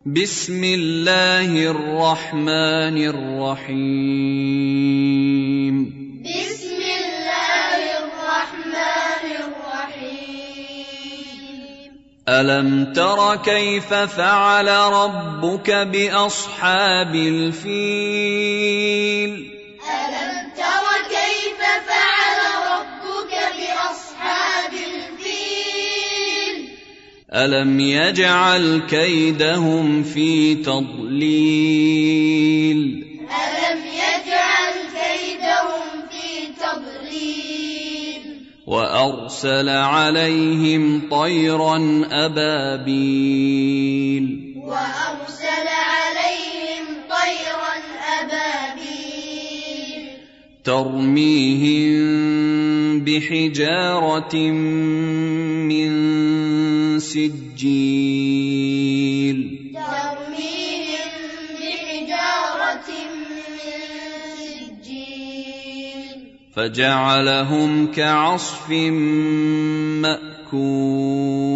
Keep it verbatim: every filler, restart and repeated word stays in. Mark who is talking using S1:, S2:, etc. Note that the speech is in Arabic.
S1: بسم الله الرحمن الرحيم
S2: بسم الله الرحمن الرحيم
S1: ألم تر كيف فعل ربك بأصحاب الفيل
S2: ألم تر كيف فعل ربك بأصحاب الفيل
S1: ألم يجعل كيدهم في تضليل
S2: ألم يجعل كيدهم في تضليل
S1: وأرسل عليهم طيرا أبابيل
S2: وأرسل عليهم طيرا أبابيل
S1: ترميهم بحجارة من سجيل
S2: ترميهم بحجارة من سجيل
S1: فجعلهم كعصف مأكول